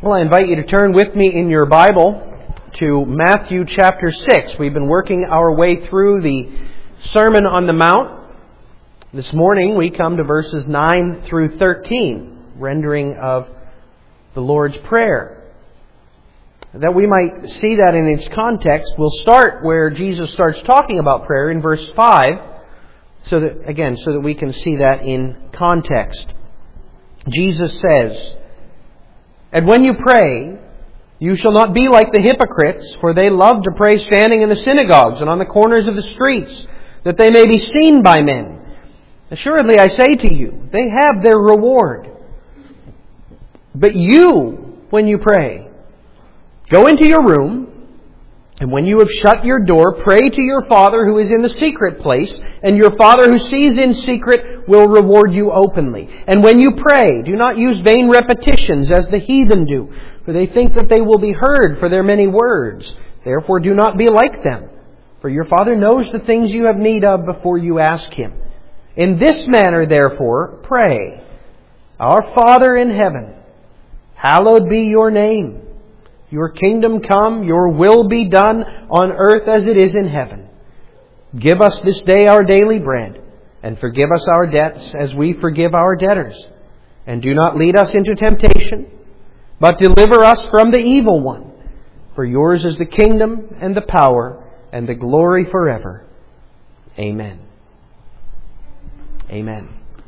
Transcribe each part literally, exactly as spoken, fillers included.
Well, I invite you to turn with me in your Bible to Matthew chapter six. We've been working our way through the Sermon on the Mount. This morning we come to verses nine through thirteen, rendering of the Lord's Prayer. That we might see that in its context, we'll start where Jesus starts talking about prayer in verse five, so that, again, so that we can see that in context. Jesus says, "And when you pray, you shall not be like the hypocrites, for they love to pray standing in the synagogues and on the corners of the streets, that they may be seen by men. Assuredly, I say to you, they have their reward. But you, when you pray, go into your room, and when you have shut your door, pray to your Father who is in the secret place, and your Father who sees in secret will reward you openly. And when you pray, do not use vain repetitions as the heathen do, for they think that they will be heard for their many words. Therefore do not be like them, for your Father knows the things you have need of before you ask Him. In this manner, therefore, pray, Our Father in heaven, hallowed be your name. Your kingdom come, your will be done on earth as it is in heaven. Give us this day our daily bread, and forgive us our debts as we forgive our debtors. And do not lead us into temptation, but deliver us from the evil one. For yours is the kingdom and the power and the glory forever. Amen." Amen.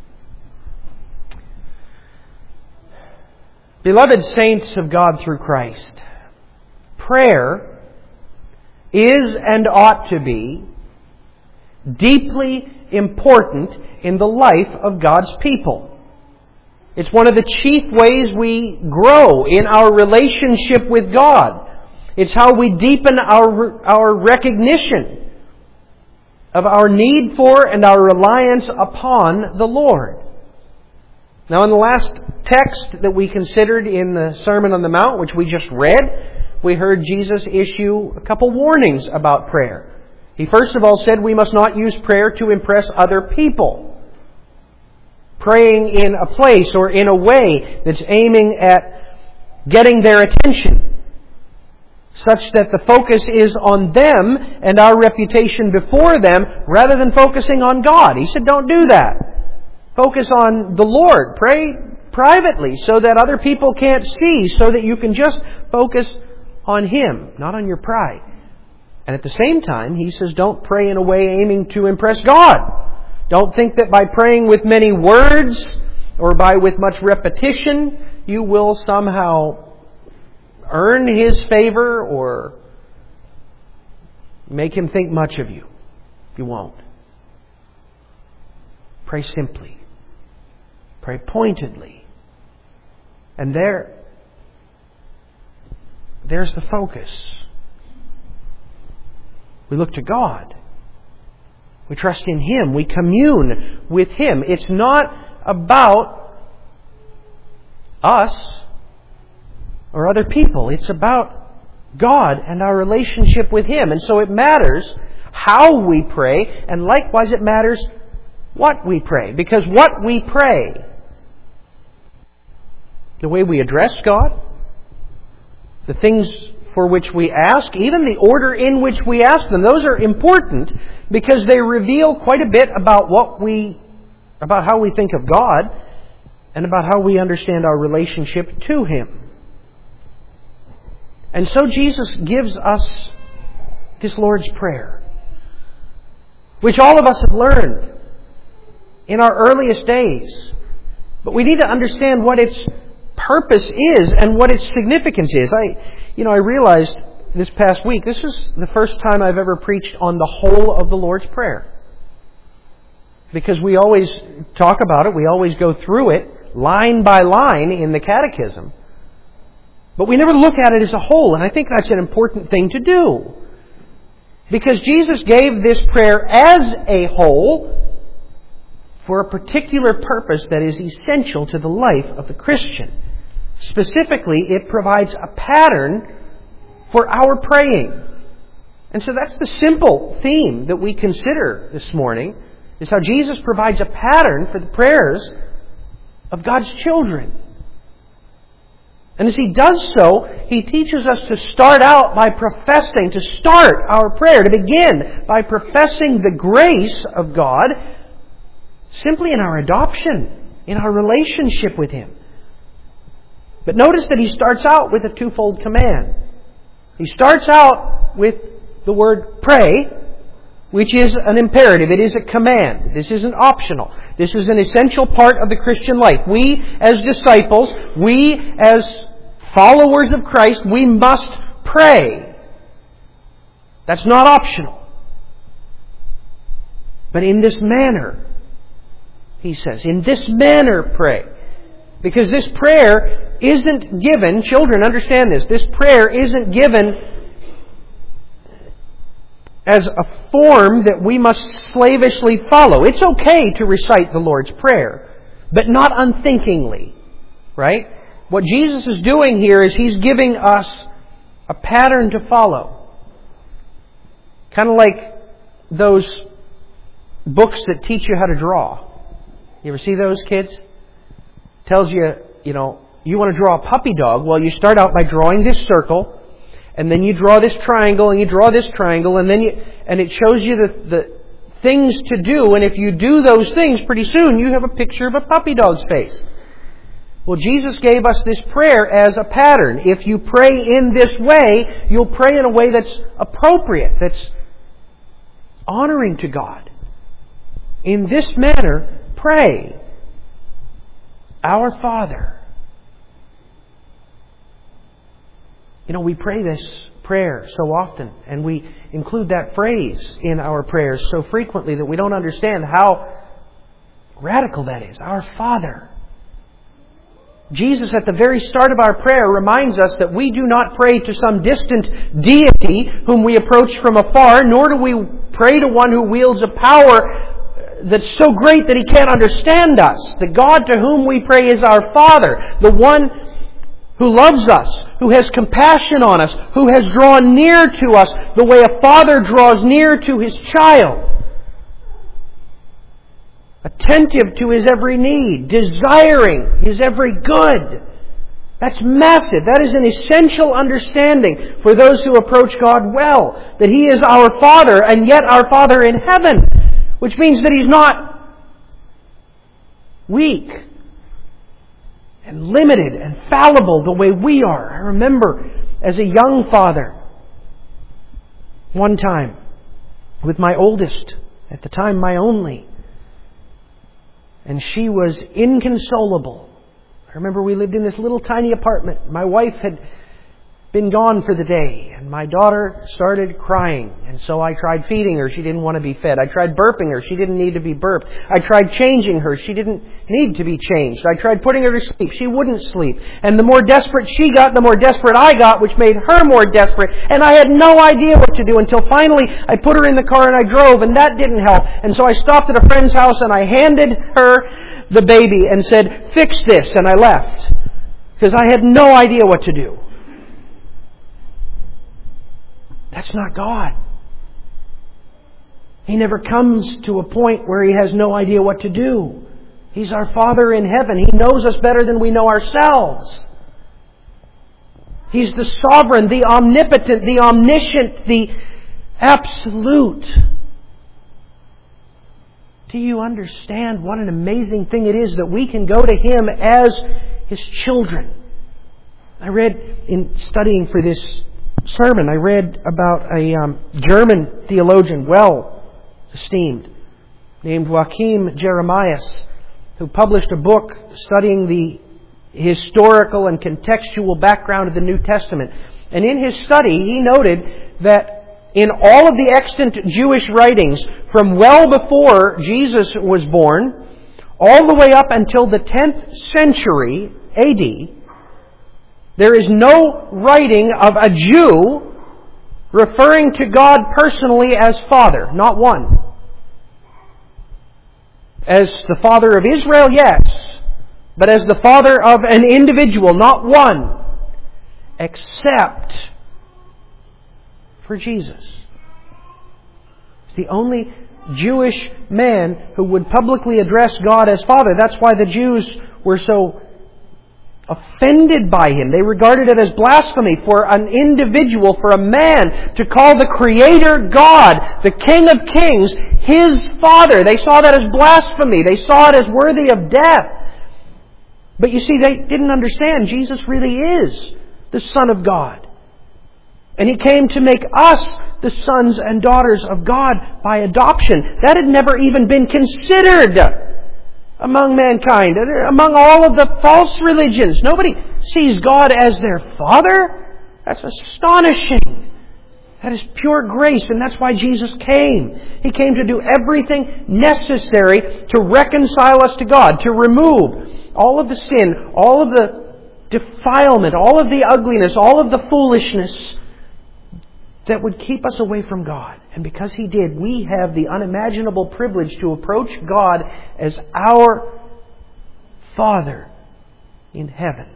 Beloved saints of God through Christ, prayer is and ought to be deeply important in the life of God's people. It's one of the chief ways we grow in our relationship with God. It's how we deepen our, our recognition of our need for and our reliance upon the Lord. Now, in the last text that we considered in the Sermon on the Mount, which we just read, we heard Jesus issue a couple warnings about prayer. He first of all said we must not use prayer to impress other people. Praying in a place or in a way that's aiming at getting their attention, such that the focus is on them and our reputation before them rather than focusing on God. He said, don't do that. Focus on the Lord. Pray privately so that other people can't see, so that you can just focus on Him, not on your pride. And at the same time, He says, don't pray in a way aiming to impress God. Don't think that by praying with many words or by with much repetition, you will somehow earn His favor or make Him think much of you. You won't. Pray simply. Pray pointedly. And there, there's the focus. We look to God. We trust in Him. We commune with Him. It's not about us or other people. It's about God and our relationship with Him. And so it matters how we pray, and likewise it matters what we pray. Because what we pray, the way we address God, the things for which we ask, even the order in which we ask them, those are important because they reveal quite a bit about what we, about how we think of God and about how we understand our relationship to Him. And so Jesus gives us this Lord's Prayer, which all of us have learned in our earliest days. But we need to understand what its purpose is and what its significance is. I, you know, I realized this past week, this is the first time I've ever preached on the whole of the Lord's Prayer. Because we always talk about it, we always go through it line by line in the Catechism. But we never look at it as a whole, and I think that's an important thing to do. Because Jesus gave this prayer as a whole for a particular purpose that is essential to the life of the Christian. Specifically, it provides a pattern for our praying. And so that's the simple theme that we consider this morning, is how Jesus provides a pattern for the prayers of God's children. And as He does so, He teaches us to start out by professing, to start our prayer, to begin by professing the grace of God simply in our adoption, in our relationship with Him. But notice that He starts out with a twofold command. He starts out with the word pray, which is an imperative. It is a command. This isn't optional. This is an essential part of the Christian life. We as disciples, we as followers of Christ, we must pray. That's not optional. But in this manner, He says, in this manner pray. Because this prayer isn't given, children understand this, this prayer isn't given as a form that we must slavishly follow. It's okay to recite the Lord's Prayer, but not unthinkingly. Right? What Jesus is doing here is He's giving us a pattern to follow. Kind of like those books that teach you how to draw. You ever see those, kids? Tells you, you know, you want to draw a puppy dog. Well, you start out by drawing this circle, and then you draw this triangle, and you draw this triangle, and then you, and it shows you the, the things to do. And if you do those things, pretty soon you have a picture of a puppy dog's face. Well, Jesus gave us this prayer as a pattern. If you pray in this way, you'll pray in a way that's appropriate, that's honoring to God. In this manner, pray. Our Father. You know, we pray this prayer so often, and we include that phrase in our prayers so frequently that we don't understand how radical that is. Our Father. Jesus, at the very start of our prayer, reminds us that we do not pray to some distant deity whom we approach from afar, nor do we pray to one who wields a power that's so great that He can't understand us. The God to whom we pray is our Father, the one who loves us, who has compassion on us, who has drawn near to us the way a father draws near to his child. Attentive to his every need, desiring his every good. That's massive. That is an essential understanding for those who approach God well. That He is our Father, and yet our Father in heaven. Which means that He's not weak and limited and fallible the way we are. I remember as a young father, one time, with my oldest, at the time my only, and she was inconsolable. I remember we lived in this little tiny apartment. My wife had been gone for the day, and my daughter started crying, and so I tried feeding her. She didn't want to be fed. I tried burping her. She didn't need to be burped. I tried changing her. She didn't need to be changed. I tried putting her to sleep. She wouldn't sleep. And the more desperate she got, the more desperate I got, which made her more desperate, and I had no idea what to do until finally I put her in the car and I drove, and that didn't help. And so I stopped at a friend's house and I handed her the baby and said, "Fix this," and I left. Because I had no idea what to do. That's not God. He never comes to a point where He has no idea what to do. He's our Father in heaven. He knows us better than we know ourselves. He's the sovereign, the omnipotent, the omniscient, the absolute. Do you understand what an amazing thing it is that we can go to Him as His children? I read, in studying for this sermon, I read about a um, German theologian, well esteemed, named Joachim Jeremias, who published a book studying the historical and contextual background of the New Testament. And in his study, he noted that in all of the extant Jewish writings from well before Jesus was born, all the way up until the tenth century A D, there is no writing of a Jew referring to God personally as Father. Not one. As the Father of Israel, yes. But as the Father of an individual, not one. Except for Jesus. He's the only Jewish man who would publicly address God as Father. That's why the Jews were so offended by Him. They regarded it as blasphemy for an individual, for a man, to call the Creator God, the King of Kings, His Father. They saw that as blasphemy. They saw it as worthy of death. But you see, they didn't understand Jesus really is the Son of God. And He came to make us the sons and daughters of God by adoption. That had never even been considered among mankind, among all of the false religions. Nobody sees God as their Father. That's astonishing. That is pure grace, and that's why Jesus came. He came to do everything necessary to reconcile us to God, to remove all of the sin, all of the defilement, all of the ugliness, all of the foolishness that would keep us away from God. And because He did, we have the unimaginable privilege to approach God as our Father in heaven.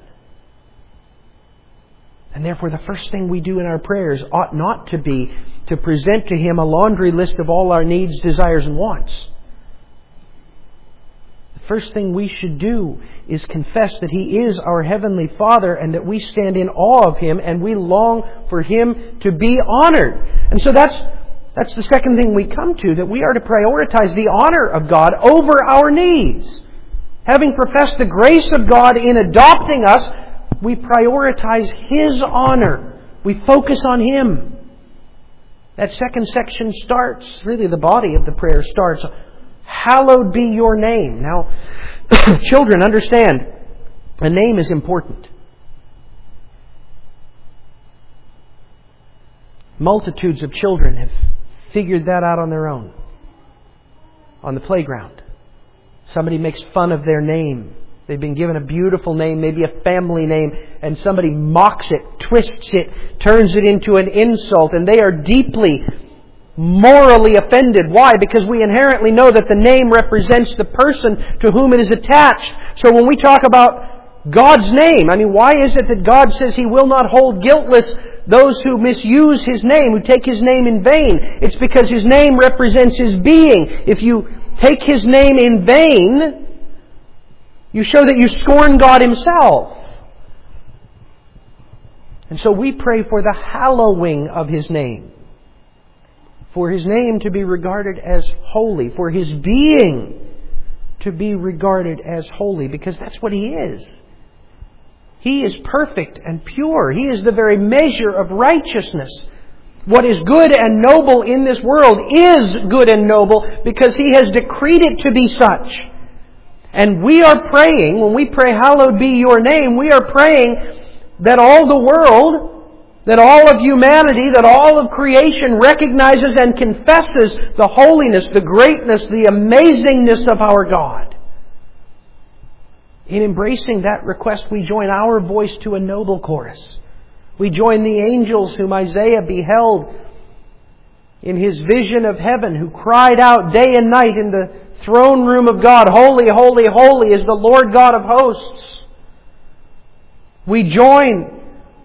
And therefore, the first thing we do in our prayers ought not to be to present to Him a laundry list of all our needs, desires, and wants. The first thing we should do is confess that He is our Heavenly Father and that we stand in awe of Him and we long for Him to be honored. And so that's that's the second thing we come to, that we are to prioritize the honor of God over our needs. Having professed the grace of God in adopting us, we prioritize His honor. We focus on Him. That second section starts, really the body of the prayer starts, hallowed be your name. Now, children, understand, a name is important. Multitudes of children have figured that out on their own. On the playground. Somebody makes fun of their name. They've been given a beautiful name, maybe a family name, and somebody mocks it, twists it, turns it into an insult, and they are deeply morally offended. Why? Because we inherently know that the name represents the person to whom it is attached. So when we talk about God's name, I mean, why is it that God says He will not hold guiltless those who misuse His name, who take His name in vain? It's because His name represents His being. If you take His name in vain, you show that you scorn God Himself. And so we pray for the hallowing of His name. For His name to be regarded as holy. For His being to be regarded as holy. Because that's what He is. He is perfect and pure. He is the very measure of righteousness. What is good and noble in this world is good and noble because He has decreed it to be such. And we are praying, when we pray, hallowed be your name, we are praying that all the world, that all of humanity, that all of creation recognizes and confesses the holiness, the greatness, the amazingness of our God. In embracing that request, we join our voice to a noble chorus. We join the angels whom Isaiah beheld in his vision of heaven, who cried out day and night in the throne room of God, holy, holy, holy is the Lord God of hosts. We join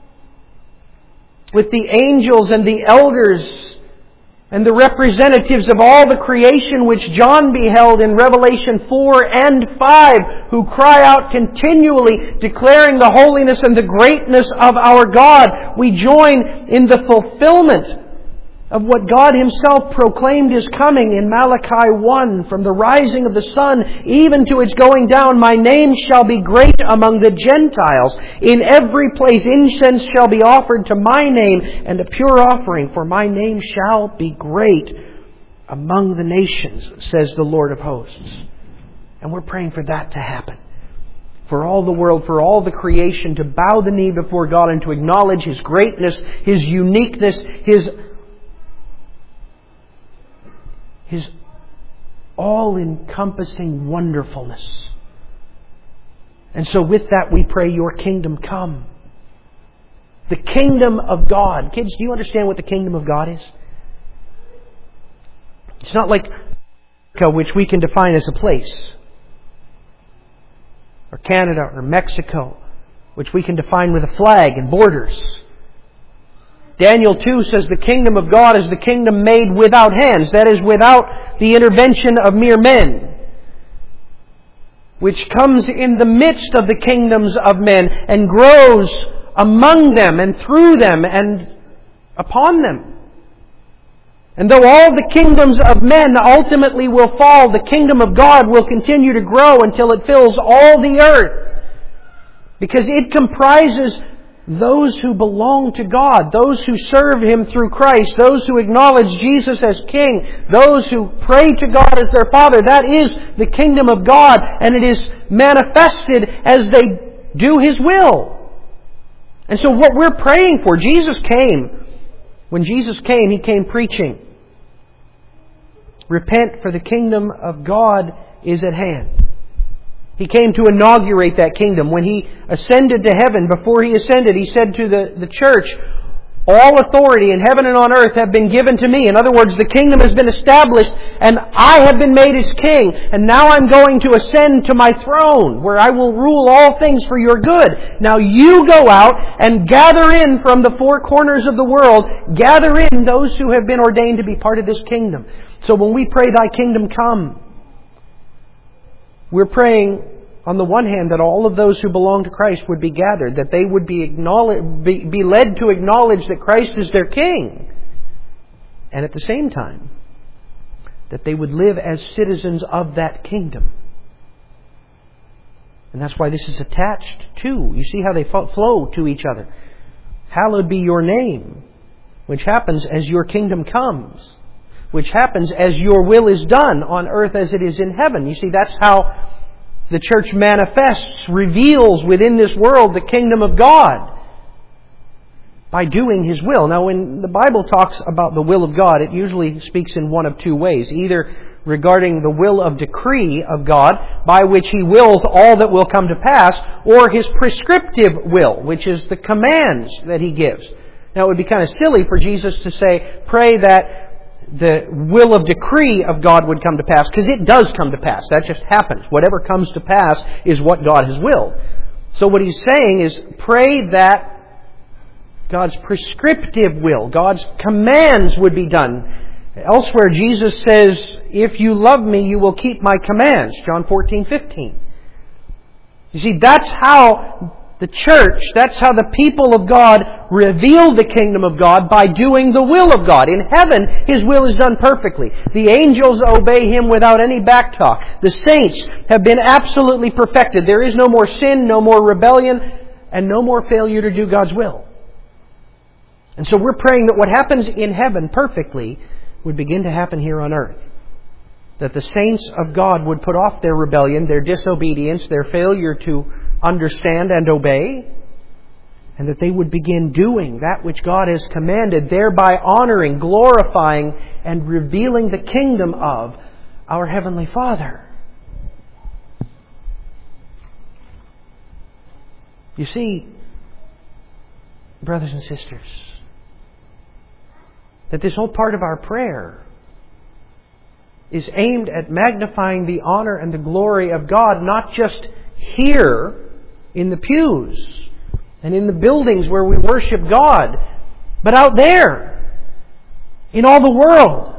with the angels and the elders and the representatives of all the creation which John beheld in Revelation four and five, who cry out continually, declaring the holiness and the greatness of our God. We join in the fulfillment of what God Himself proclaimed is coming in Malachi one, from the rising of the sun even to its going down, my name shall be great among the Gentiles. In every place incense shall be offered to my name, and a pure offering, for my name shall be great among the nations, says the Lord of hosts. And we're praying for that to happen. For all the world, for all the creation to bow the knee before God and to acknowledge His greatness, His uniqueness, His His all-encompassing wonderfulness. And so with that we pray, your kingdom come. The kingdom of God. Kids, do you understand what the kingdom of God is? It's not like America, which we can define as a place. Or Canada or Mexico, which we can define with a flag and borders. Daniel two says the kingdom of God is the kingdom made without hands. That is, without the intervention of mere men. which comes in the midst of the kingdoms of men and grows among them and through them and upon them. And though all the kingdoms of men ultimately will fall, the kingdom of God will continue to grow until it fills all the earth. Because it comprises those who belong to God, those who serve Him through Christ, those who acknowledge Jesus as King, those who pray to God as their Father. That is the kingdom of God, and it is manifested as they do His will. And so what we're praying for, Jesus came. When Jesus came, He came preaching. Repent, for the kingdom of God is at hand. He came to inaugurate that kingdom. When He ascended to heaven, before He ascended, He said to the, the church, all authority in heaven and on earth have been given to me. In other words, the kingdom has been established and I have been made its king. And now I'm going to ascend to my throne where I will rule all things for your good. Now you go out and gather in from the four corners of the world, gather in those who have been ordained to be part of this kingdom. So when we pray, Thy kingdom come, we're praying, on the one hand, that all of those who belong to Christ would be gathered, that they would be, acknowledge, be, be led to acknowledge that Christ is their King. And at the same time, that they would live as citizens of that kingdom. And that's why this is attached to. You see how they flow to each other. Hallowed be your name, which happens as your kingdom comes, which happens as your will is done on earth as it is in heaven. You see, that's how the church manifests, reveals within this world the kingdom of God by doing His will. Now, when the Bible talks about the will of God, it usually speaks in one of two ways. Either regarding the will of decree of God, by which He wills all that will come to pass, or His prescriptive will, which is the commands that He gives. Now, it would be kind of silly for Jesus to say, pray that the will of decree of God would come to pass, because it does come to pass. That just happens. Whatever comes to pass is what God has willed. So what He's saying is, pray that God's prescriptive will, God's commands would be done. Elsewhere, Jesus says, if you love me, you will keep my commands. John fourteen fifteen. You see, that's how the church, that's how the people of God reveal the kingdom of God, by doing the will of God. In heaven, His will is done perfectly. The angels obey Him without any backtalk. The saints have been absolutely perfected. There is no more sin, no more rebellion, and no more failure to do God's will. And so we're praying that what happens in heaven perfectly would begin to happen here on earth. That the saints of God would put off their rebellion, their disobedience, their failure to understand and obey, and that they would begin doing that which God has commanded, thereby honoring, glorifying, and revealing the kingdom of our Heavenly Father. You see, brothers and sisters, that this whole part of our prayer is aimed at magnifying the honor and the glory of God, not just here in the pews and in the buildings where we worship God, but out there in all the world.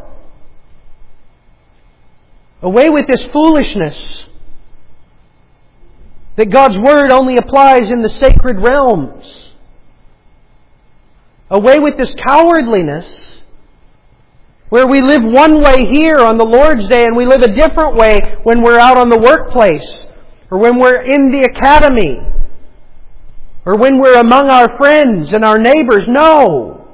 Away with this foolishness that God's Word only applies in the sacred realms. Away with this cowardliness where we live one way here on the Lord's Day and we live a different way when we're out on the workplace, or when we're in the academy, or when we're among our friends and our neighbors. No.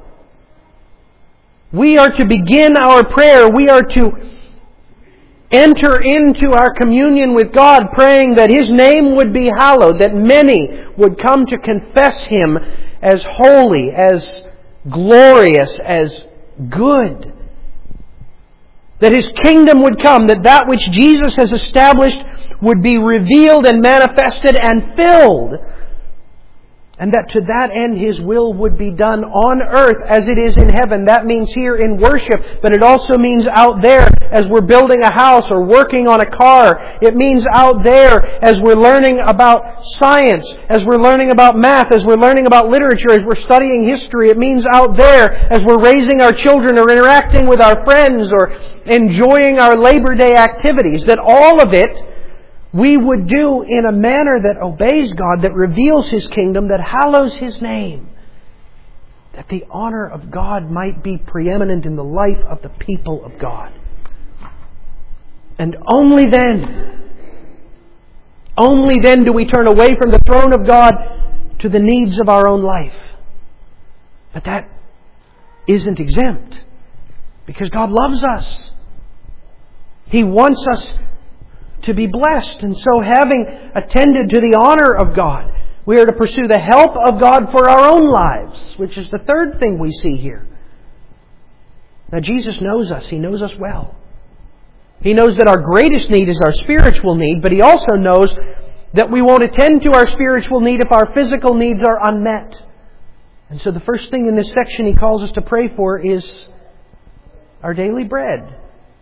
We are to begin our prayer. We are to enter into our communion with God praying that His name would be hallowed, that many would come to confess Him as holy, as glorious, as good. That His kingdom would come, that that which Jesus has established would be revealed and manifested and filled. And that to that end His will would be done on earth as it is in heaven. That means here in worship, but it also means out there as we're building a house or working on a car. It means out there as we're learning about science, as we're learning about math, as we're learning about literature, as we're studying history. It means out there as we're raising our children or interacting with our friends or enjoying our Labor Day activities. That all of it we would do in a manner that obeys God, that reveals His kingdom, that hallows His name. That the honor of God might be preeminent in the life of the people of God. And only then, only then do we turn away from the throne of God to the needs of our own life. But that isn't exempt, because God loves us. He wants us to be blessed. And so, having attended to the honor of God, we are to pursue the help of God for our own lives, which is the third thing we see here. Now, Jesus knows us. He knows us well. He knows that our greatest need is our spiritual need, but He also knows that we won't attend to our spiritual need if our physical needs are unmet. And so the first thing in this section He calls us to pray for is our daily bread.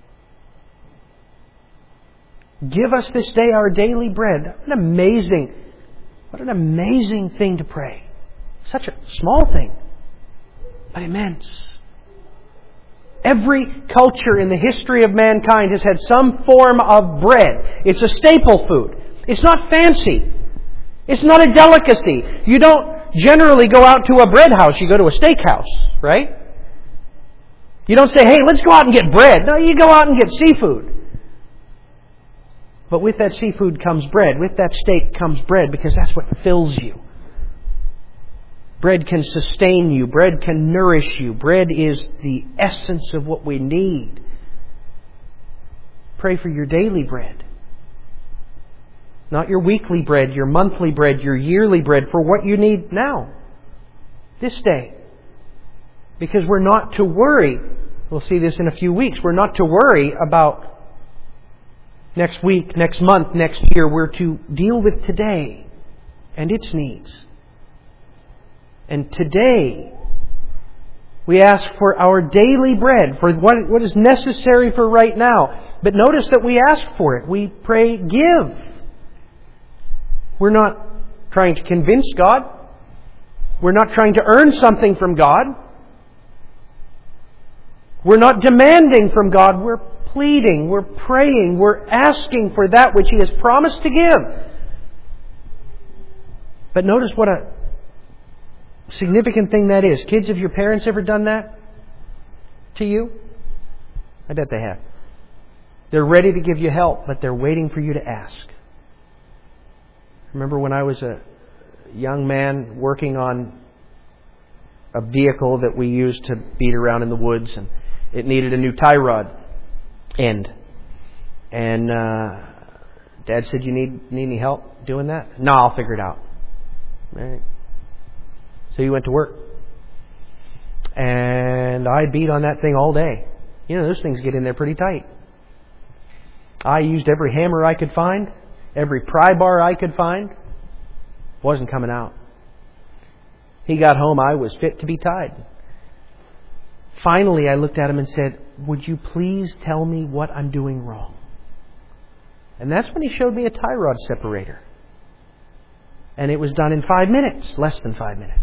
Give us this day our daily bread. What an amazing, what an amazing thing to pray. Such a small thing, but immense. Every culture in the history of mankind has had some form of bread. It's a staple food. It's not fancy. It's not a delicacy. You don't generally go out to a bread house. You go to a steakhouse, right? You don't say, hey, let's go out and get bread. No, you go out and get seafood. But with that seafood comes bread. With that steak comes bread, because that's what fills you. Bread can sustain you. Bread can nourish you. Bread is the essence of what we need. Pray for your daily bread. Not your weekly bread, your monthly bread, your yearly bread, for what you need now, this day. Because we're not to worry. We'll see this in a few weeks. We're not to worry about next week, next month, next year. We're to deal with today and its needs. And today, we ask for our daily bread, for what, what is necessary for right now. But notice that we ask for it. We pray, give. We're not trying to convince God. We're not trying to earn something from God. We're not demanding from God. We're pleading. We're praying. We're asking for that which He has promised to give. But notice what a significant thing that is. Kids, have your parents ever done that to you? I bet they have. They're ready to give you help, but they're waiting for you to ask. Remember when I was a young man working on a vehicle that we used to beat around in the woods, and it needed a new tie rod end. And uh, Dad said, you need, need any help doing that? No, I'll figure it out. All right. So he went to work. And I beat on that thing all day. You know, those things get in there pretty tight. I used every hammer I could find, every pry bar I could find. Wasn't coming out. He got home, I was fit to be tied. Finally, I looked at him and said, would you please tell me what I'm doing wrong? And that's when he showed me a tie rod separator. And it was done in five minutes, less than five minutes.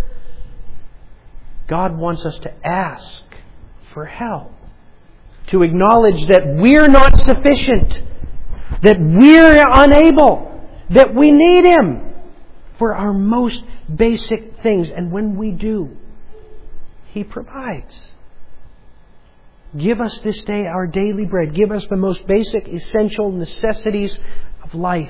God wants us to ask for help. To acknowledge that we're not sufficient. That we're unable. That we need Him for our most basic things. And when we do, He provides. Give us this day our daily bread. Give us the most basic, essential necessities of life.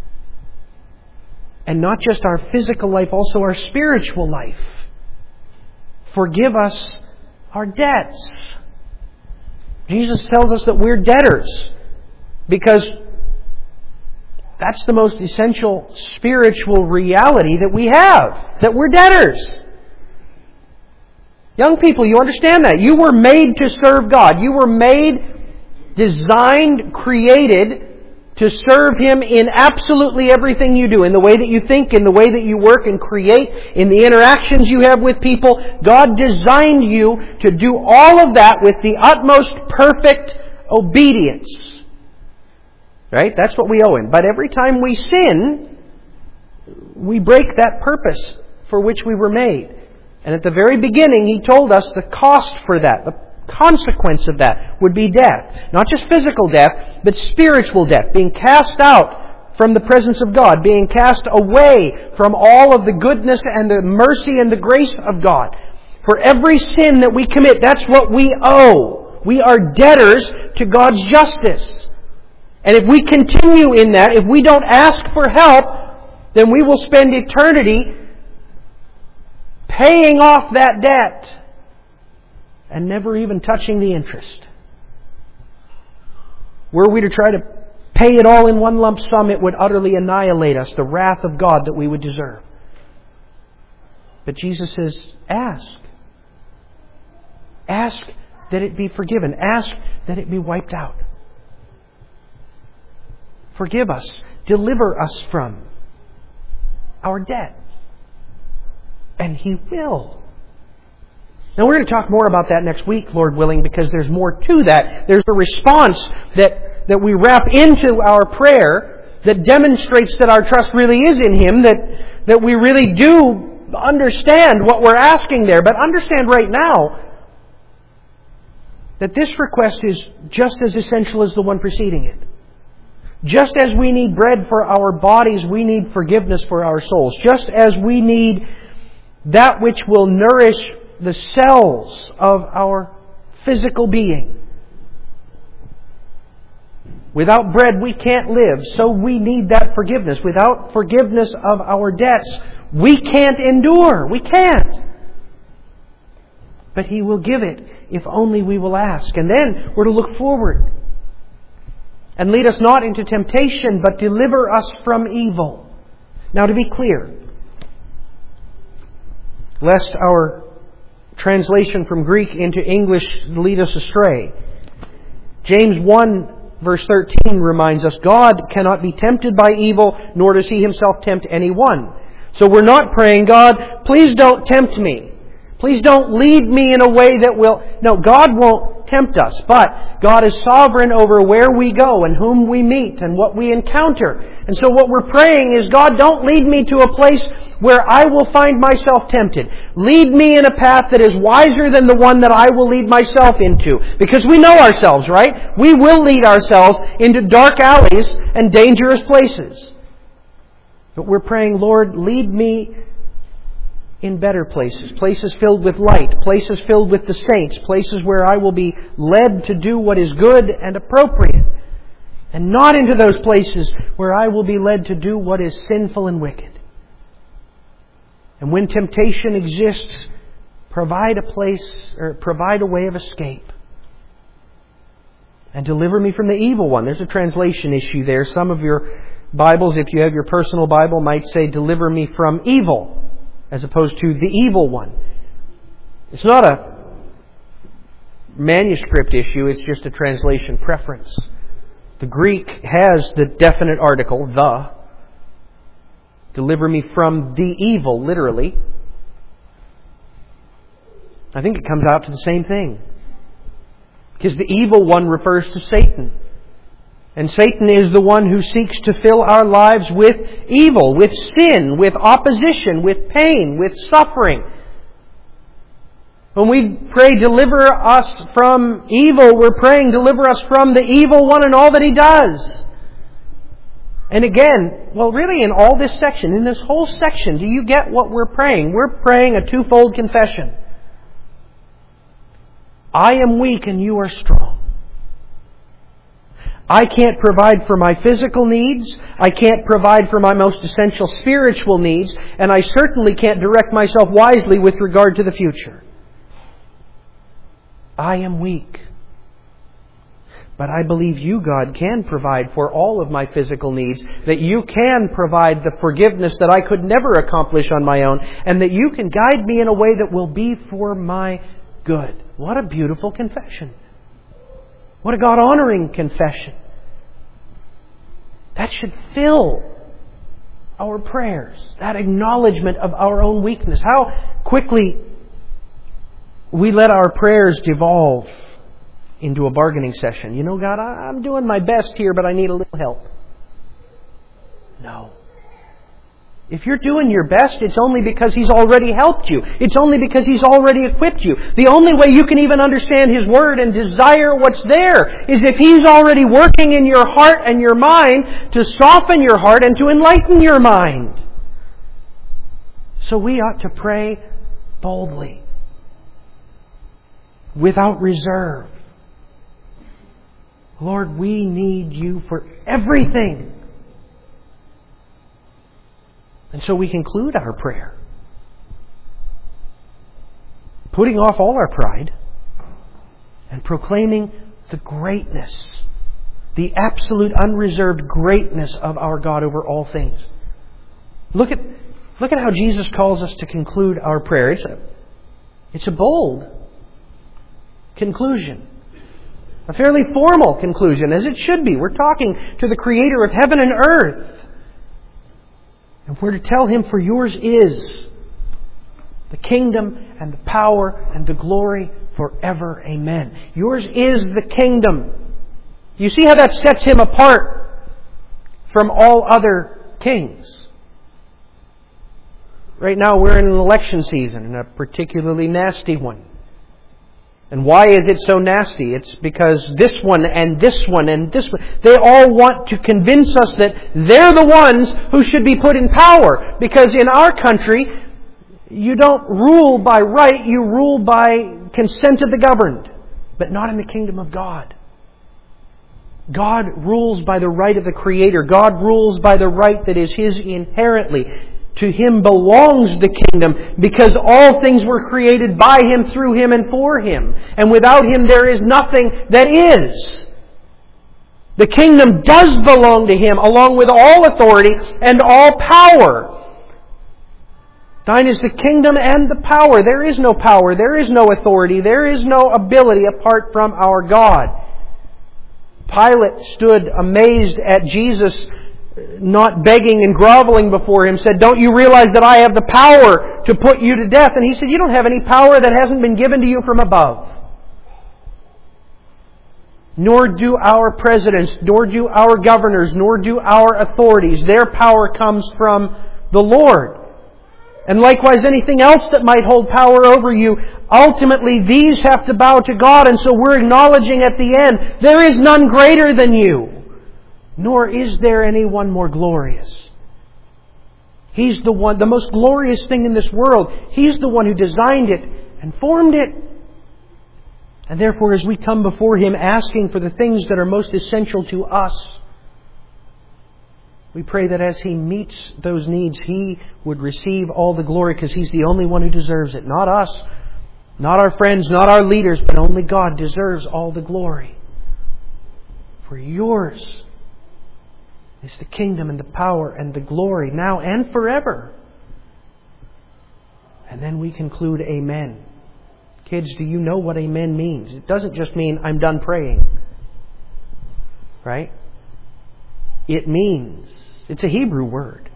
And not just our physical life, also our spiritual life. Forgive us our debts. Jesus tells us that we're debtors because that's the most essential spiritual reality that we have, that we're debtors. Young people, you understand that. You were made to serve God. You were made, designed, created to serve Him in absolutely everything you do. In the way that you think, in the way that you work and create, in the interactions you have with people. God designed you to do all of that with the utmost perfect obedience. Right? That's what we owe Him. But every time we sin, we break that purpose for which we were made. And at the very beginning, He told us the cost for that. The consequence of that would be death. Not just physical death, but spiritual death. Being cast out from the presence of God. Being cast away from all of the goodness and the mercy and the grace of God. For every sin that we commit, that's what we owe. We are debtors to God's justice. And if we continue in that, if we don't ask for help, then we will spend eternity paying off that debt and never even touching the interest. Were we to try to pay it all in one lump sum, it would utterly annihilate us, the wrath of God that we would deserve. But Jesus says, ask. Ask that it be forgiven. Ask that it be wiped out. Forgive us. Deliver us from our debt. And He will. Now we're going to talk more about that next week, Lord willing, because there's more to that. There's a response that, that we wrap into our prayer that demonstrates that our trust really is in Him, that, that we really do understand what we're asking there. But understand right now that this request is just as essential as the one preceding it. Just as we need bread for our bodies, we need forgiveness for our souls. Just as we need that which will nourish the cells of our physical being. Without bread, we can't live, so we need that forgiveness. Without forgiveness of our debts, we can't endure. We can't. But He will give it if only we will ask. And then we're to look forward. And lead us not into temptation, but deliver us from evil. Now, to be clear, lest our translation from Greek into English lead us astray, James one verse thirteen reminds us, God cannot be tempted by evil, nor does He Himself tempt anyone. So we're not praying, God, please don't tempt me. Please don't lead me in a way that will... No, God won't tempt us. But God is sovereign over where we go and whom we meet and what we encounter. And so what we're praying is, God, don't lead me to a place where I will find myself tempted. Lead me in a path that is wiser than the one that I will lead myself into. Because we know ourselves, right? We will lead ourselves into dark alleys and dangerous places. But we're praying, Lord, lead me in better places, places filled with light, places filled with the saints, places where I will be led to do what is good and appropriate, and not into those places where I will be led to do what is sinful and wicked. And when temptation exists, provide a place, or provide a way of escape. And deliver me from the evil one. There's a translation issue there. Some of your Bibles, if you have your personal Bible, might say, deliver me from evil, as opposed to the evil one. It's not a manuscript issue, it's just a translation preference. The Greek has the definite article, the. Deliver me from the evil, literally. I think it comes out to the same thing. Because the evil one refers to Satan. And Satan is the one who seeks to fill our lives with evil, with sin, with opposition, with pain, with suffering. When we pray, deliver us from evil, we're praying, deliver us from the evil one and all that he does. And again, well, really in all this section, in this whole section, do you get what we're praying? We're praying a twofold confession. I am weak and you are strong. I can't provide for my physical needs. I can't provide for my most essential spiritual needs. And I certainly can't direct myself wisely with regard to the future. I am weak. But I believe you, God, can provide for all of my physical needs. That you can provide the forgiveness that I could never accomplish on my own. And that you can guide me in a way that will be for my good. What a beautiful confession. What a God-honoring confession. That should fill our prayers. That acknowledgement of our own weakness. How quickly we let our prayers devolve into a bargaining session. You know, God, I'm doing my best here, but I need a little help. No. If you're doing your best, it's only because He's already helped you. It's only because He's already equipped you. The only way you can even understand His Word and desire what's there is if He's already working in your heart and your mind to soften your heart and to enlighten your mind. So we ought to pray boldly, without reserve. Lord, we need You for everything. And so we conclude our prayer, putting off all our pride and proclaiming the greatness, the absolute unreserved greatness of our God over all things. Look at, look at how Jesus calls us to conclude our prayer. It's a, it's a bold conclusion. A fairly formal conclusion, as it should be. We're talking to the Creator of heaven and earth. And we're to tell Him, for Yours is the kingdom and the power and the glory forever. Amen. Yours is the kingdom. You see how that sets Him apart from all other kings. Right now we're in an election season, and a particularly nasty one. And why is it so nasty? It's because this one and this one and this one, they all want to convince us that they're the ones who should be put in power. Because in our country, you don't rule by right, you rule by consent of the governed. But not in the kingdom of God. God rules by the right of the Creator. God rules by the right that is His inherently. To Him belongs the kingdom, because all things were created by Him, through Him, and for Him. And without Him there is nothing that is. The kingdom does belong to Him, along with all authority and all power. Thine is the kingdom and the power. There is no power, there is no authority, there is no ability apart from our God. Pilate stood amazed at Jesus not begging and groveling before Him, said, "Don't you realize that I have the power to put you to death?" And He said, "You don't have any power that hasn't been given to you from above. Nor do our presidents, nor do our governors, nor do our authorities. Their power comes from the Lord. And likewise, anything else that might hold power over you, ultimately these have to bow to God." And so we're acknowledging at the end, there is none greater than You. Nor is there anyone more glorious. He's the one, the most glorious thing in this world. He's the one who designed it and formed it. And therefore, as we come before Him asking for the things that are most essential to us, we pray that as He meets those needs, He would receive all the glory, because He's the only one who deserves it. Not us, not our friends, not our leaders, but only God deserves all the glory. For Yours is the kingdom and the power and the glory, now and forever. And then we conclude, Amen. Kids, do you know what Amen means? It doesn't just mean I'm done praying. Right? It means, it's a Hebrew word,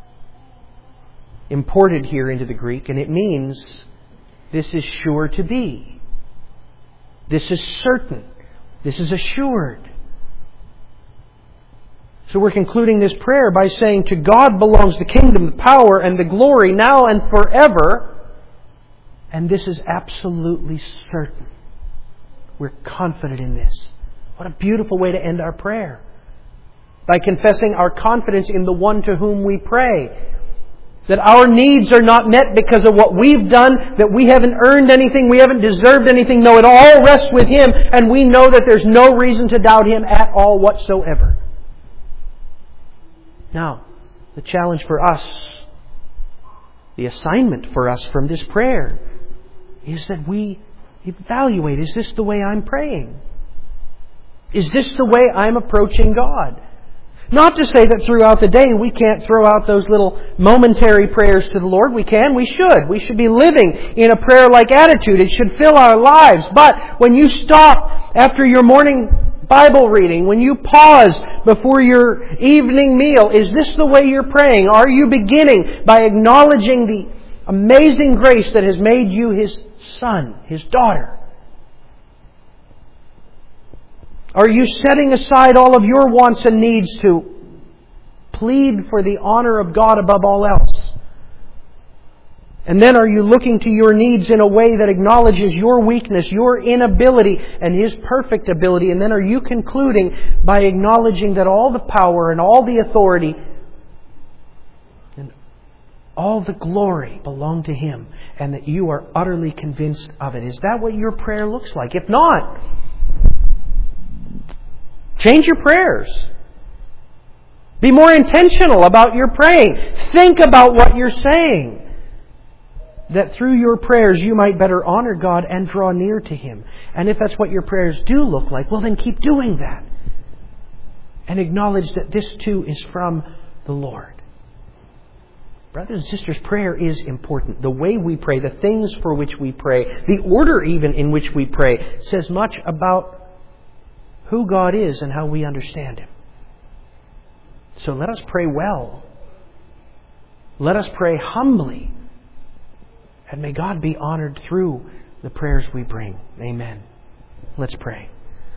imported here into the Greek, and it means this is sure to be. This is certain. This is assured. So we're concluding this prayer by saying, to God belongs the kingdom, the power, and the glory now and forever. And this is absolutely certain. We're confident in this. What a beautiful way to end our prayer. By confessing our confidence in the one to whom we pray. That our needs are not met because of what we've done, that we haven't earned anything, we haven't deserved anything. No, it all rests with Him, and we know that there's no reason to doubt Him at all whatsoever. Now, the challenge for us, the assignment for us from this prayer, is that we evaluate, is this the way I'm praying? Is this the way I'm approaching God? Not to say that throughout the day we can't throw out those little momentary prayers to the Lord. We can, we should. We should be living in a prayer-like attitude. It should fill our lives. But when you stop after your morning Bible reading, when you pause before your evening meal, is this the way you're praying? Are you beginning by acknowledging the amazing grace that has made you His son, His daughter? Are you setting aside all of your wants and needs to Plead for the honor of God above all else. And then are you looking to your needs in a way that acknowledges your weakness, your inability, and His perfect ability? And then are you concluding by acknowledging that all the power and all the authority and all the glory belong to Him, and that you are utterly convinced of it? Is that what your prayer looks like? If not, change your prayers. Be more intentional about your praying. Think about what you're saying, that through your prayers you might better honor God and draw near to Him. And if that's what your prayers do look like, well then keep doing that. And acknowledge that this too is from the Lord. Brothers and sisters, prayer is important. The way we pray, the things for which we pray, the order even in which we pray, says much about who God is and how we understand Him. So let us pray well. Let us pray humbly. And may God be honored through the prayers we bring. Amen. Let's pray.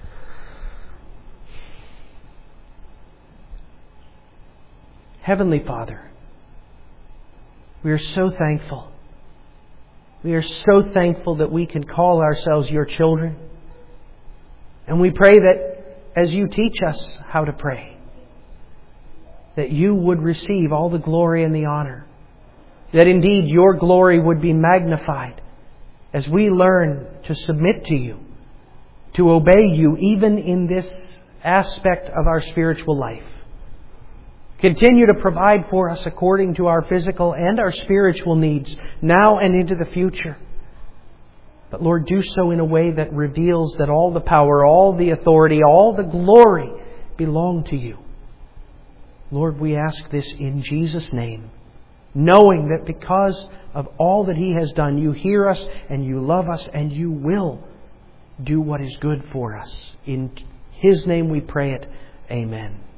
Heavenly Father, we are so thankful. We are so thankful that we can call ourselves your children. And we pray that as you teach us how to pray, that you would receive all the glory and the honor. That indeed your glory would be magnified as we learn to submit to you, to obey you even in this aspect of our spiritual life. Continue to provide for us according to our physical and our spiritual needs now and into the future. But Lord, do so in a way that reveals that all the power, all the authority, all the glory belong to you. Lord, we ask this in Jesus' name, knowing that because of all that He has done, you hear us and you love us and you will do what is good for us. In His name we pray it. Amen.